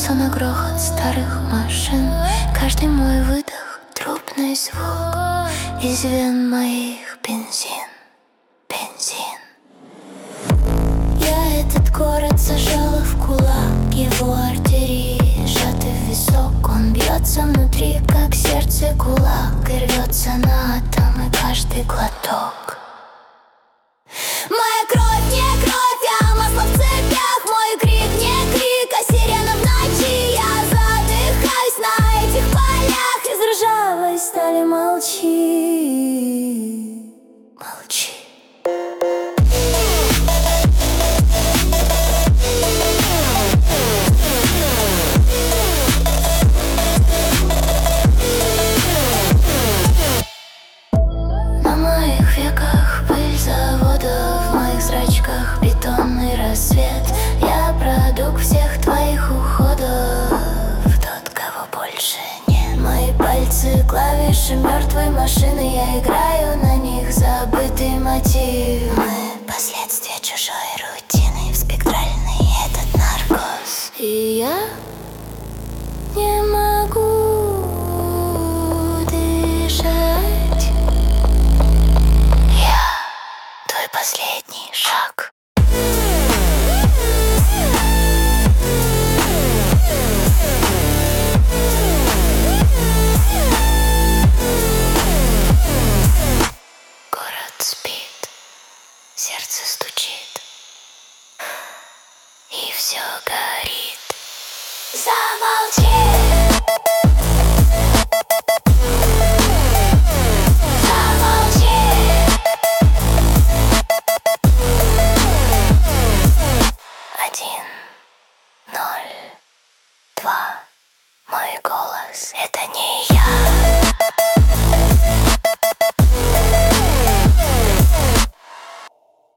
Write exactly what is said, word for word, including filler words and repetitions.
на грохот старых машин. Каждый мой выдох — трубный звук. Из вен моих бензин, бензин. Я этот город зажала в кулак. Его артерии сжаты в висок. Он бьется внутри, как сердце кулак, и рвется на атомы каждый глоток. Моя кровь не кровь, а масло в цепях. Мой крик не крик, а сирена в ночи. Я задыхаюсь на этих полях. Из ржавой стали молчи, молчи. На моих веках пыль завода, в моих зрачках бетонный рассвет. Я продукт всех твоих уходов, тот, кого больше нет. Мои пальцы клавиши мертвой машины. Я играю на них забытый мотив. Мы последствия чужой рутины, спектральный этот наркоз. И я не могу дышать. Я твой последний шаг. Город спит, сердце стучит, и все горит. Замолчи. Замолчи. Один.